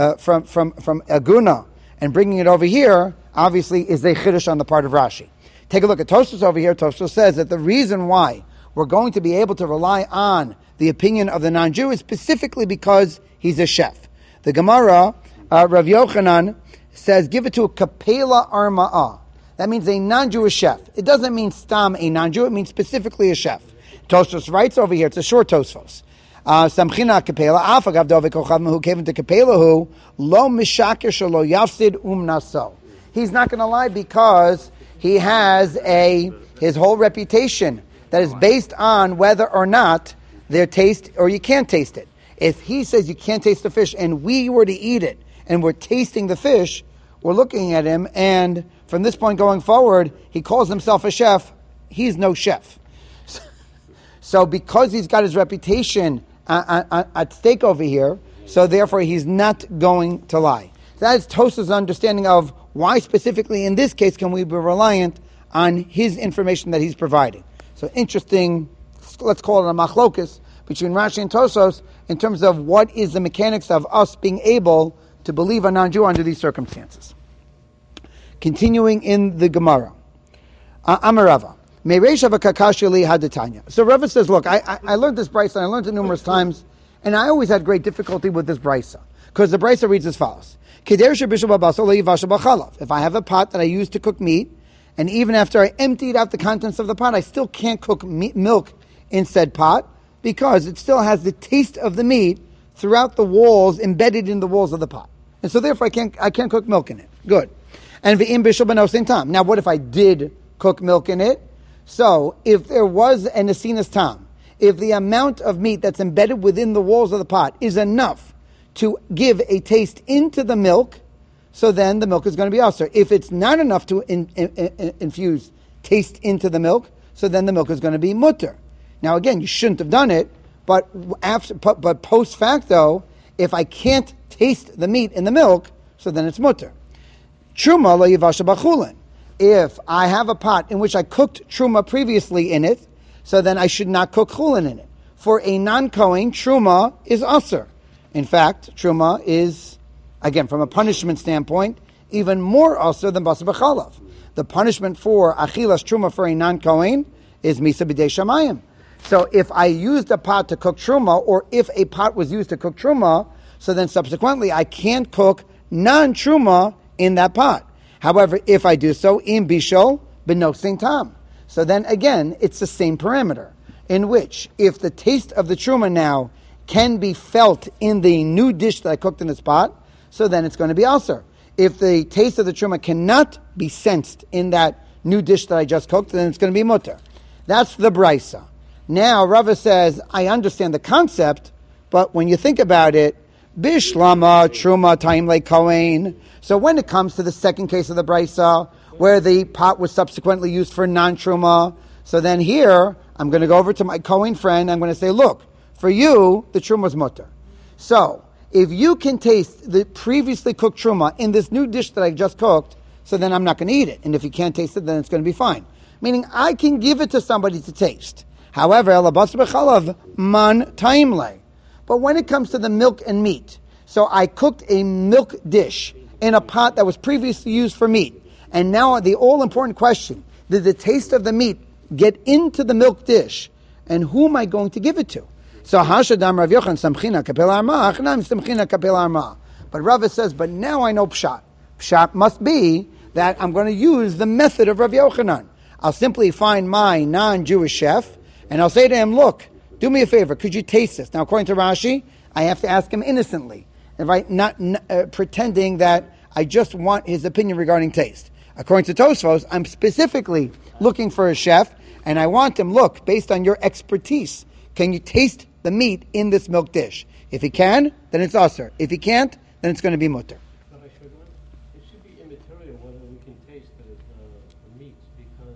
Aguna and bringing it over here, obviously is a chiddush on the part of Rashi. Take a look at Tosfos over here. Tosfos says that the reason why we're going to be able to rely on the opinion of the non-Jew is specifically because he's a chef. The Gemara, Rav Yochanan, says, give it to a kapela arma'ah. That means a non-Jewish chef. It doesn't mean stam a non-Jew, it means specifically a chef. Tosfos writes over here, it's a short Tosfos. Samchina kapela, afagav dove kochav who came into kapela who, lo mishaker shalo yafsid umnaso. He's not going to lie because he has his whole reputation that is based on whether or not their taste, or you can't taste it. If he says you can't taste the fish and we were to eat it and we're tasting the fish, we're looking at him, and from this point going forward, he calls himself a chef. He's no chef. So because he's got his reputation at stake over here, so therefore he's not going to lie. That is Tosafos' understanding of why specifically in this case can we be reliant on his information that he's providing. So interesting, let's call it a machlokus between Rashi and Tosafos in terms of what is the mechanics of us being able to believe a non-Jew under these circumstances. Continuing in the Gemara. Amarava. So Rava says, look, I learned this brisa, and I learned it numerous times, and I always had great difficulty with this brisa, because the brisa reads as follows. If I have a pot that I use to cook meat, and even after I emptied out the contents of the pot, I still can't cook milk in said pot, because it still has the taste of the meat throughout the walls, embedded in the walls of the pot. and so therefore I can't cook milk in it. Good. And v'im bishul b'nosin tam. Now, what if I did cook milk in it? So, if there was an asinas tam, if the amount of meat that's embedded within the walls of the pot is enough to give a taste into the milk, so then the milk is going to be asur. If it's not enough to infuse taste into the milk, so then the milk is going to be mutter. Now, again, you shouldn't have done it, but post facto, if I can't taste the meat in the milk, so then it's mutter. Truma lo yivasha b'chulin. If I have a pot in which I cooked truma previously in it, so then I should not cook chulin in it. For a non-Kohen, truma is asur. In fact, truma is, again, from a punishment standpoint, even more asur than basar b'chalav. The punishment for achilas truma for a non-Kohen is misa b'dei shamayim. So if I used a pot to cook truma, or if a pot was used to cook truma, so then subsequently I can't cook non-truma in that pot. However, if I do so, in bishol b'nosin tam. So then again, it's the same parameter, in which if the taste of the truma now can be felt in the new dish that I cooked in this pot, so then it's going to be asur. If the taste of the truma cannot be sensed in that new dish that I just cooked, then it's going to be mutter. That's the brisa. Now, Rava says, I understand the concept, but when you think about it, bishlama truma taim le kohen. So when it comes to the second case of the brisa, where the pot was subsequently used for non-truma, so then here, I'm going to go over to my kohen friend, I'm going to say, look, for you, the truma was mutter. So, if you can taste the previously cooked truma in this new dish that I just cooked, so then I'm not going to eat it. And if you can't taste it, then it's going to be fine. Meaning, I can give it to somebody to taste. However, basar b'chalav man taimle. But when it comes to the milk and meat, so I cooked a milk dish in a pot that was previously used for meat. And now the all-important question, did the taste of the meat get into the milk dish? And who am I going to give it to? So Hashadam Rav Yochanan Samchina Kapel Arma, Achnam Samchina Kapel Arma. But Rava says, but now I know Pshat. Pshat must be that I'm going to use the method of Rav Yochanan. I'll simply find my non-Jewish chef, and I'll say to him, look, do me a favor, could you taste this? Now, according to Rashi, I have to ask him innocently, right? Not pretending that I just want his opinion regarding taste. According to Tosfos, I'm specifically looking for a chef, and I want him, look, based on your expertise, can you taste the meat in this milk dish? If he can, then it's asur. If he can't, then it's going to be mutter. But it should be immaterial whether we can taste the meat, because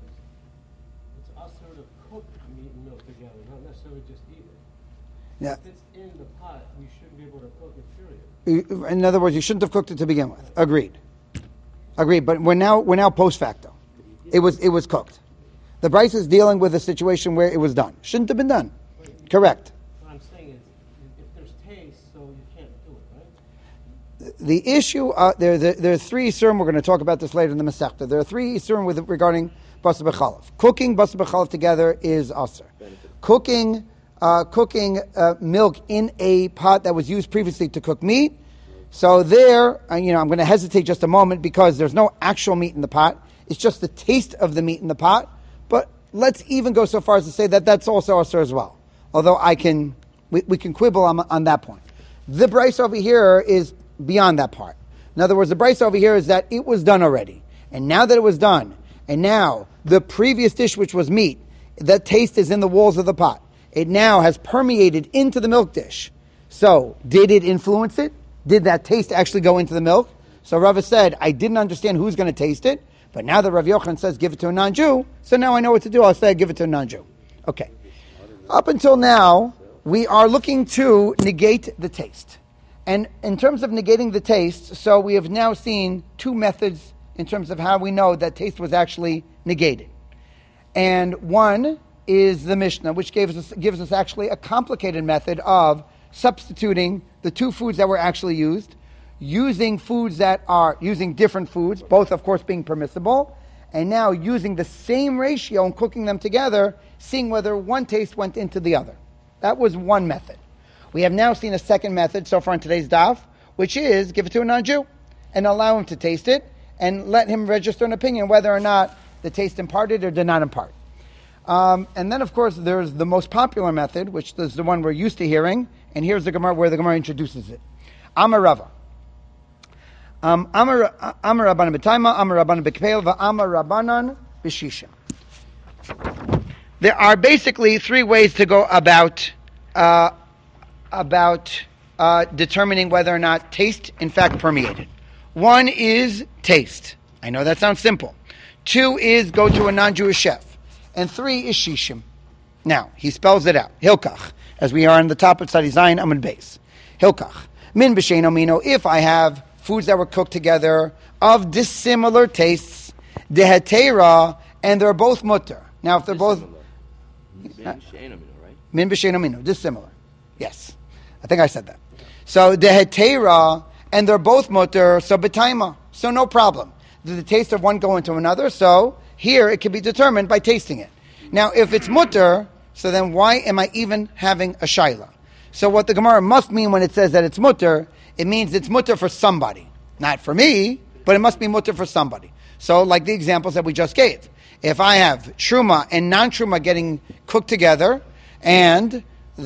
it's asur to cook meat and milk together, not necessarily just eat it. Yeah. If it's in the pot, we shouldn't be able to cook it, period. In other words, you shouldn't have cooked it to begin with. Agreed. But we're now post facto. It was cooked. The Bryce is dealing with a situation where it was done. Shouldn't have been done. Correct. What I'm saying is, if there's taste, so you can't do it, right? The issue, there are three isurim. We're going to talk about this later in the Masechta. There are three isurim regarding basar b'chalav. Cooking basar b'chalav together is asur. Cooking milk in a pot that was used previously to cook meat. So there, I'm going to hesitate just a moment because there's no actual meat in the pot. It's just the taste of the meat in the pot. But let's even go so far as to say that that's also asur as well. Although we can quibble on that point. The Bryce over here is beyond that part. In other words, the Bryce over here is that it was done already. And now that it was done, and now the previous dish, which was meat, that taste is in the walls of the pot. It now has permeated into the milk dish. So, did it influence it? Did that taste actually go into the milk? So Rava said, I didn't understand who's going to taste it, but now that Rav Yochanan says give it to a non-Jew, so now I know what to do. I'll say give it to a non-Jew. Okay. Up until now, we are looking to negate the taste. And in terms of negating the taste, so we have now seen two methods in terms of how we know that taste was actually negated. And one is the Mishnah, which gives us actually a complicated method of substituting the two foods that were actually used, using different foods, both of course being permissible, and now using the same ratio and cooking them together, seeing whether one taste went into the other. That was one method. We have now seen a second method so far in today's daf, which is give it to a non-Jew and allow him to taste it and let him register an opinion whether or not the taste imparted or did not impart. And then, of course, there's the most popular method, which is the one we're used to hearing, and here's the Gemara where the Gemara introduces it. Amar Rava. Amar Rabbanan b'Taima, Amar Rabbanan b'Kapela, v'Amar Rabbanan b'Shishim. There are basically three ways to go about determining whether or not taste, in fact, permeated. One is taste. I know that sounds simple. Two is go to a non-Jewish chef. And three is shishim. Now, he spells it out. Hilkach, as we are on the top of Tzadi Zayin Amud Beis. Hilkach. Min b'sheino mino, if I have foods that were cooked together of dissimilar tastes, dehetera, and they're both mutter. Now, if they're both... Min b'sheino mino, dissimilar. Yes. I think I said that. So, dehetera, and they're both mutter, so b'taima. So no problem. Did the taste of one go into another? So, here it can be determined by tasting it. Now, if it's mutter, so then why am I even having a shaila? So what the Gemara must mean when it says that it's mutter, it means it's mutter for somebody. Not for me, but it must be mutter for somebody. So like the examples that we just gave. If I have truma and non-truma getting cooked together, and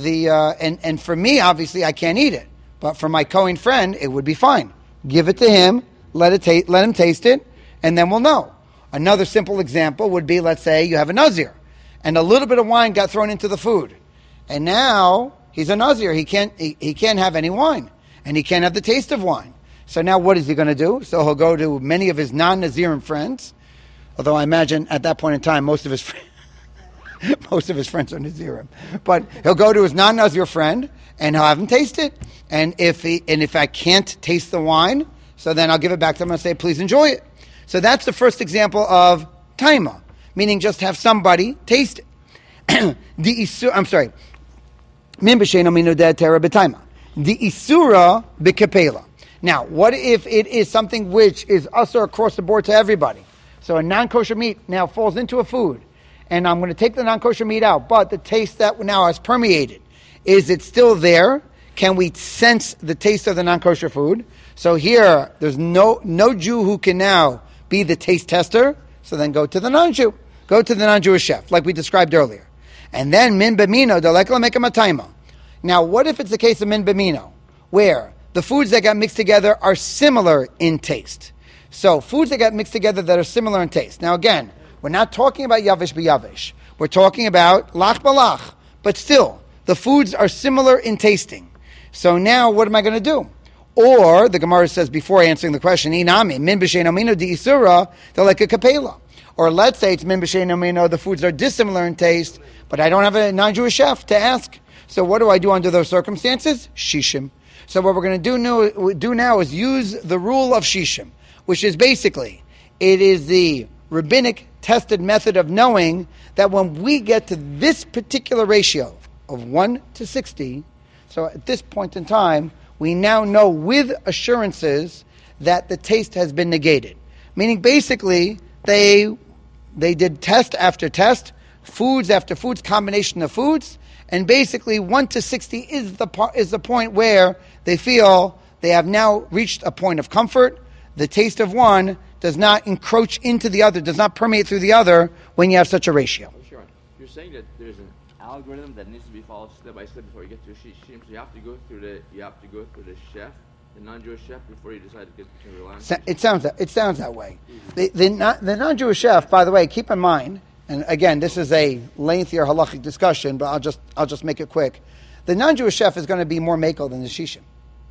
for me, obviously, I can't eat it. But for my Kohen friend, it would be fine. Give it to him, let him taste it, and then we'll know. Another simple example would be, let's say you have a Nazir, and a little bit of wine got thrown into the food. And now he's a Nazir. He can't have any wine. And he can't have the taste of wine. So now what is he going to do? So he'll go to many of his non-Nazirim friends, although I imagine at that point in time most of his friends are Nazirim. But he'll go to his non-Nazir friend and he'll have him taste it. And if I can't taste the wine, so then I'll give it back to him and say, please enjoy it. So that's the first example of taima, meaning just have somebody taste it. I'm sorry. Min b'sheino mino de'etera b'taima. The isura b'kapela. Now, what if it is something which is usher across the board to everybody? So a non-kosher meat now falls into a food, and I'm going to take the non-kosher meat out, but the taste that now has permeated, is it still there? Can we sense the taste of the non-kosher food? So here, there's no Jew who can now be the taste tester, so then go to the non-Jew. Go to the non-Jewish chef, like we described earlier. And then min b'mino dalekla mekam ataima. Now, what if it's the case of min b'mino, where the foods that got mixed together are similar in taste? So, foods that got mixed together that are similar in taste. Now, again, we're not talking about yavish b'yavish. We're talking about lach b'lach. But still, the foods are similar in tasting. So now, what am I going to do? Or, the Gemara says before answering the question, inami, min b'sheino mino di isura, daleka kapela. Or let's say it's min b'sheino mino, the foods are dissimilar in taste, but I don't have a non-Jewish chef to ask. So what do I do under those circumstances? Shishim. So what we're going to do now is use the rule of shishim, which is basically, it is the rabbinic tested method of knowing that when we get to this particular ratio of 1 to 60, so at this point in time, we now know with assurances that the taste has been negated. Meaning basically, they did test after test, foods after foods, combination of foods, and basically 1 to 60 is the point where they feel they have now reached a point of comfort. The taste of one does not encroach into the other, does not permeate through the other when you have such a ratio. Sure. You're saying that there's an algorithm that needs to be followed step by step before you get to shishim. So you have to go through the chef, the non-Jewish chef, before you decide to rely on. It sounds that way. The non-Jewish chef, by the way, keep in mind. And again, this is a lengthier halachic discussion, but I'll just make it quick. The non-Jewish chef is going to be more mako than the shishim,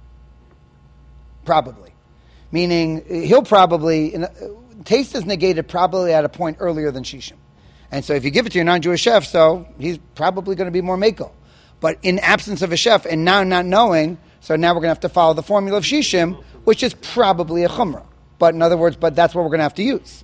probably. Meaning, he'll probably taste is negated probably at a point earlier than shishim, and so if you give it to your non-Jewish chef, so he's probably going to be more mako. But in absence of a chef and now not knowing, so now we're going to have to follow the formula of shishim, which is probably a chumrah. But in other words, that's what we're going to have to use.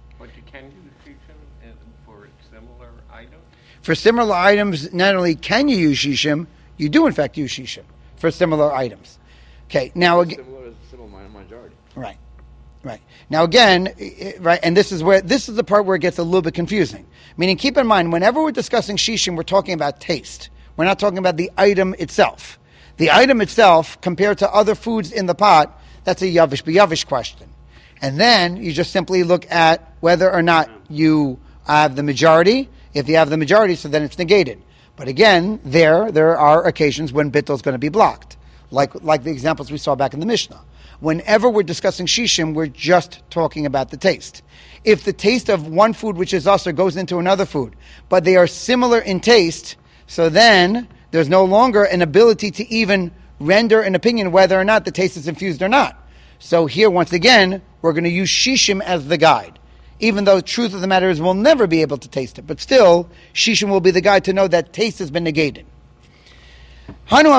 For similar items, not only can you use shishim, you do in fact use shishim for similar items. Okay, now again, similar majority. Right. Now again, right, and this is the part where it gets a little bit confusing. Meaning, keep in mind, whenever we're discussing shishim, we're talking about taste. We're not talking about the item itself. The item itself, compared to other foods in the pot, that's a yavish b'yavish question. And then you just simply look at whether or not you have the majority. If you have the majority, so then it's negated. But again, there are occasions when bittul is going to be blocked. like the examples we saw back in the Mishnah. Whenever we're discussing shishim, we're just talking about the taste. If the taste of one food which is usher goes into another food, but they are similar in taste, so then there's no longer an ability to even render an opinion whether or not the taste is infused or not. So here, once again, we're going to use shishim as the guide. Even though the truth of the matter is we'll never be able to taste it, but still, shishim will be the guide to know that taste has been negated. So there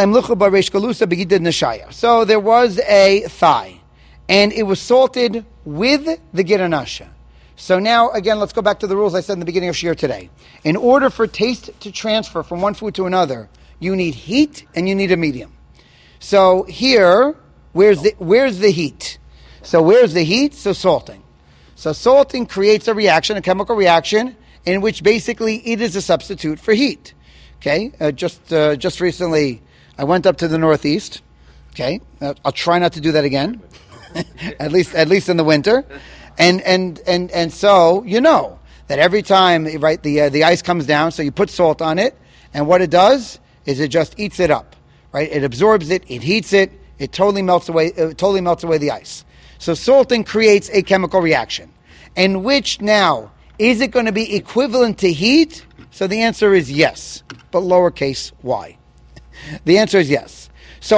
was a thigh, and it was salted with the giranasha. So now, again, let's go back to the rules I said in the beginning of Shir today. In order for taste to transfer from one food to another, you need heat and you need a medium. So here, where's the heat? So where's the heat? So salting. So salting creates a reaction, a chemical reaction, in which basically it is a substitute for heat. Okay, just recently, I went up to the Northeast. Okay, I'll try not to do that again, at least in the winter, and so you know that every time, right, the ice comes down, so you put salt on it, and what it does is it just eats it up, right? It absorbs it, it heats it, it totally melts away the ice. So salting creates a chemical reaction, in which now is it going to be equivalent to heat? So the answer is yes, but lowercase y. The answer is yes. So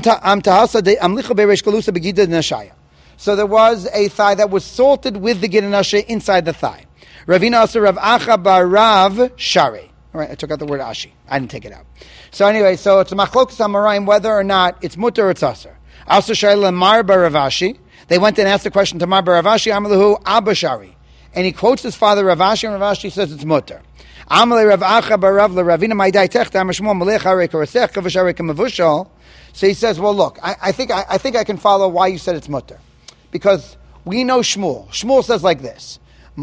so there was a thigh that was salted with the giranasha inside the thigh. Ravina also Rav Acha bar Rav Shari. All right, I took out the word ashi. I didn't take it out. So anyway, so it's a machlokas hamarayim whether or not it's mutter or it's aser. Also Shaila Mar bar Rav Ashi. They went and asked the question to Mar bar Rav Ashi, Amalahu Abba Shari. And he quotes his father Rav Ashi, and Rav Ashi says it's mutter. So he says, well, look, I think I can follow why you said it's mutter. Because we know Shmuel. Shmuel says like this,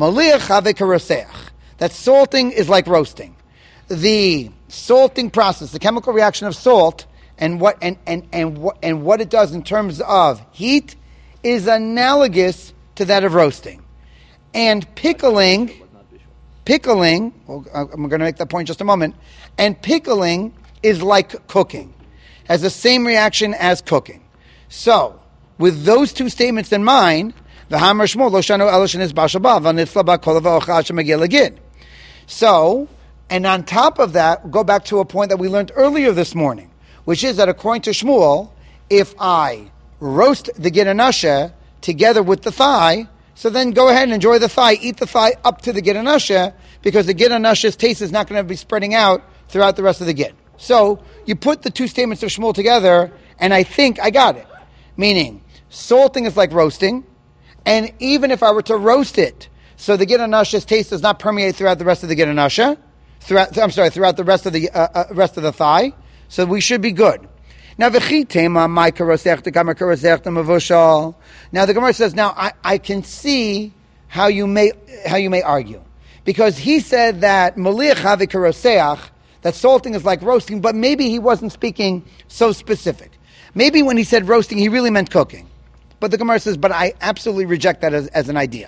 that salting is like roasting. The salting process, the chemical reaction of salt, and what it does in terms of heat is analogous to that of roasting. And pickling, well, I'm going to make that point in just a moment, and pickling is like cooking, has the same reaction as cooking. So, with those two statements in mind, so, and on top of that, go back to a point that we learned earlier this morning, which is that according to Shmuel, if I roast the giranasha together with the thigh, so then go ahead and enjoy the thigh, eat the thigh up to the giranasha, because the giranasha's taste is not going to be spreading out throughout the rest of the git. So you put the two statements of Shmuel together, and I think I got it. Meaning, salting is like roasting, and even if I were to roast it, so the giranasha's taste does not permeate throughout the rest of the giranasha, throughout the rest of the thigh, so we should be good. Now the Gemara says, now I can see how you may argue, because he said that that salting is like roasting, but maybe he wasn't speaking so specific. Maybe when he said roasting, he really meant cooking. But the Gemara says, but I absolutely reject that as an idea.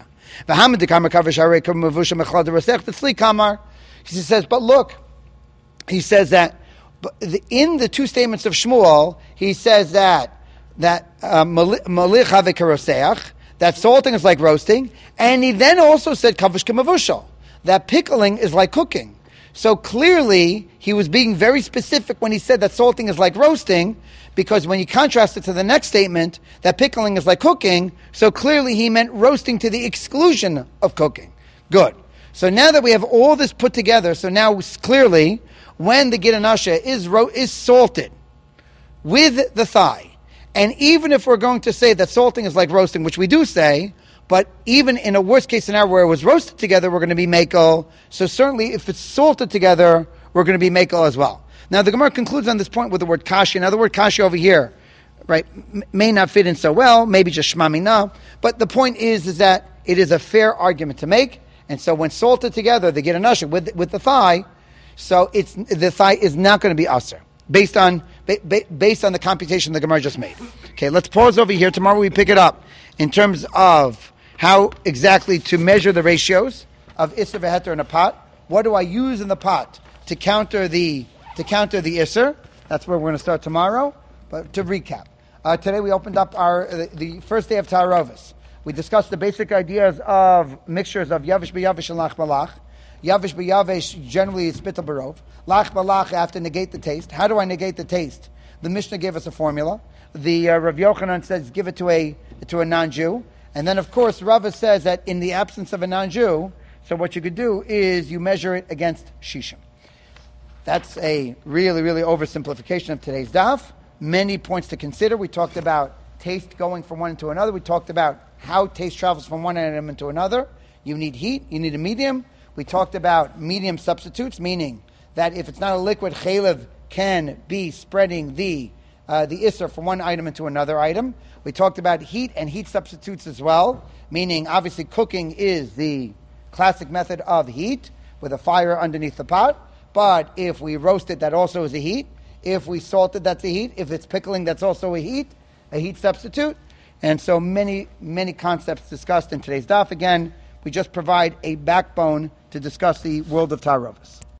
He says, but look, he says that in the two statements of Shmuel, he says that salting is like roasting, and he then also said kavush k'mavushal, that pickling is like cooking. So clearly, he was being very specific when he said that salting is like roasting, because when you contrast it to the next statement, that pickling is like cooking, so clearly he meant roasting to the exclusion of cooking. Good. So now that we have all this put together, so now clearly, when the giranasha is salted with the thigh, and even if we're going to say that salting is like roasting, which we do say, but even in a worst case scenario where it was roasted together, we're going to be mekel. So certainly if it's salted together, we're going to be mekel as well. Now the Gemara concludes on this point with the word kashi. Now the word kashi over here, right, may not fit in so well, maybe just shma mina, but the point is that it is a fair argument to make, and so when salted together, the giranasha with the thigh, so the thigh is not going to be aser, based on the computation the Gemara just made. Okay, let's pause over here. Tomorrow we pick it up in terms of how exactly to measure the ratios of iser v'heter in a pot. What do I use in the pot to counter the iser? That's where we're going to start tomorrow. But to recap, today we opened up the first day of Tarovis. We discussed the basic ideas of mixtures of Yavish b'Yavish and Lach Malach. Yavish b'Yavish generally is Spittel Barov. Lach Malach, I have to negate the taste. How do I negate the taste? The Mishnah gave us a formula. The Rav Yochanan says give it to a non-Jew. And then, of course, Rava says that in the absence of a non-Jew, so what you could do is you measure it against Shishim. That's a really, really oversimplification of today's daf. Many points to consider. We talked about taste going from one into another. We talked about how taste travels from one item into another. You need heat. You need a medium. We talked about medium substitutes, meaning that if it's not a liquid, chaylev can be spreading the isser from one item into another item. We talked about heat and heat substitutes as well, meaning obviously cooking is the classic method of heat with a fire underneath the pot. But if we roast it, that also is a heat. If we salt it, that's a heat. If it's pickling, that's also a heat substitute. And so many, many concepts discussed in today's daf. Again, we just provide a backbone to discuss the world of Tarovis.